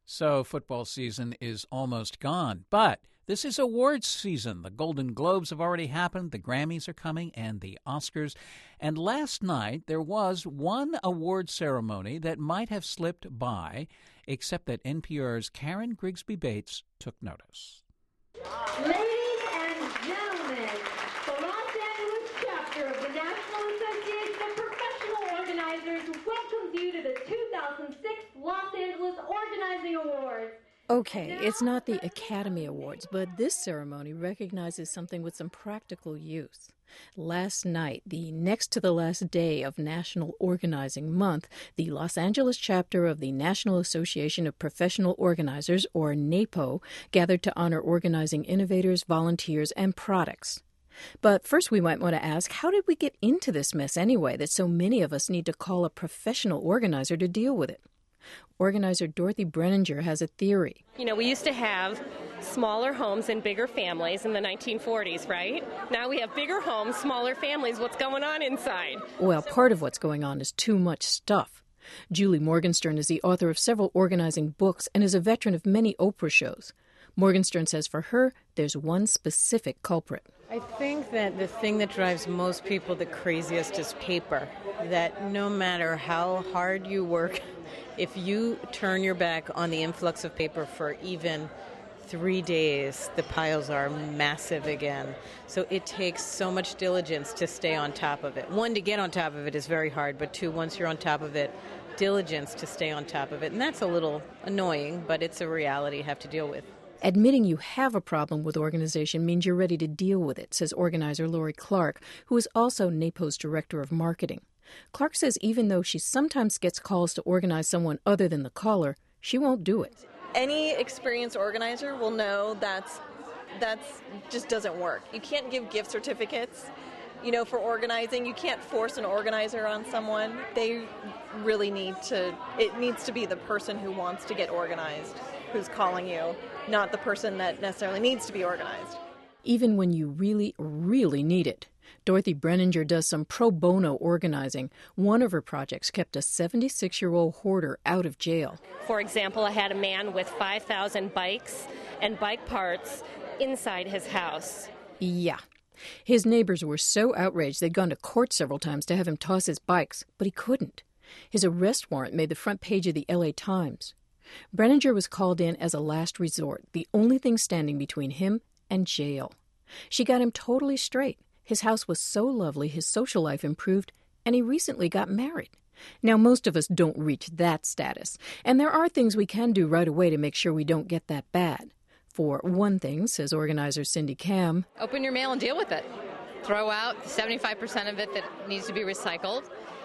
So football season is almost gone, but this is awards season. The Golden Globes have already happened, the Grammys are coming, and the Oscars. And last night there was one award ceremony that might have slipped by, except that NPR's Karen Grigsby Bates took notice. Ladies and gentlemen, the Los Angeles chapter of the National Association of Professional Organizers welcomes you to the 2006 Los Angeles Organizing Awards. Okay, it's not the Academy Awards, but this ceremony recognizes something with some practical use. Last night, the next to the last day of National Organizing Month, the Los Angeles chapter of the National Association of Professional Organizers, or NAPO, gathered to honor organizing innovators, volunteers, and products. But first we might want to ask, how did we get into this mess anyway, that so many of us need to call a professional organizer to deal with it? Organizer Dorothy Brenninger has a theory. You know, we used to have smaller homes and bigger families in the 1940s, right? Now we have bigger homes, smaller families. What's going on inside? Well, part of what's going on is too much stuff. Julie Morgenstern is the author of several organizing books and is a veteran of many Oprah shows. Morgenstern says for her, there's one specific culprit. I think that the thing that drives most people the craziest is paper. That no matter how hard you work, if you turn your back on the influx of paper for even 3 days, the piles are massive again. So it takes so much diligence to stay on top of it. One, to get on top of it is very hard, but two, once you're on top of it, diligence to stay on top of it. And that's a little annoying, but it's a reality you have to deal with. Admitting you have a problem with organization means you're ready to deal with it, says organizer Lori Clark, who is also NAPO's director of marketing. Clark says even though she sometimes gets calls to organize someone other than the caller, she won't do it. Any experienced organizer will know that's just doesn't work. You can't give gift certificates, for organizing. You can't force an organizer on someone. They really it needs to be the person who wants to get organized who's calling you, not the person that necessarily needs to be organized. Even when you really, really need it. Dorothy Brenninger does some pro bono organizing. One of her projects kept a 76-year-old hoarder out of jail. For example, I had a man with 5,000 bikes and bike parts inside his house. Yeah. His neighbors were so outraged they'd gone to court several times to have him toss his bikes, but he couldn't. His arrest warrant made the front page of the L.A. Times. Brenninger was called in as a last resort, the only thing standing between him and jail. She got him totally straight. His house was so lovely, his social life improved, and he recently got married. Now, most of us don't reach that status, and there are things we can do right away to make sure we don't get that bad. For one thing, says organizer Cindy Cam, open your mail and deal with it. Throw out 75% of it that needs to be recycled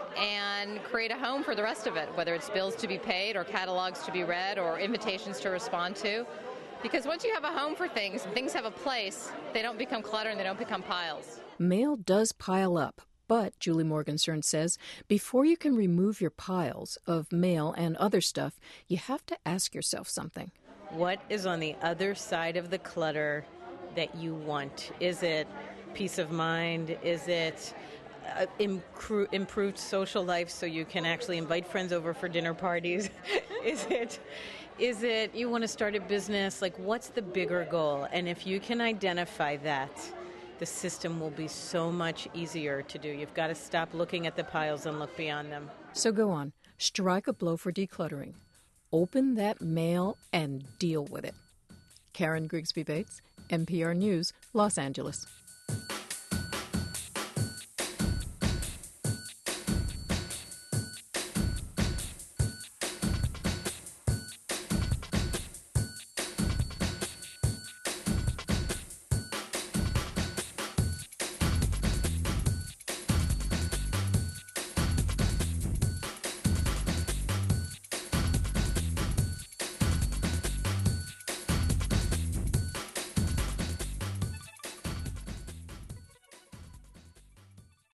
and create a home for the rest of it, whether it's bills to be paid or catalogs to be read or invitations to respond to. Because once you have a home for things and things have a place, they don't become clutter and they don't become piles. Mail does pile up, but, Julie Morgenstern says, before you can remove your piles of mail and other stuff, you have to ask yourself something. What is on the other side of the clutter that you want? Is it peace of mind? Is it improved social life so you can actually invite friends over for dinner parties? Is it you want to start a business? Like, what's the bigger goal? And if you can identify that, the system will be so much easier to do. You've got to stop looking at the piles and look beyond them. So go on, strike a blow for decluttering. Open that mail and deal with it. Karen Grigsby Bates, NPR News, Los Angeles.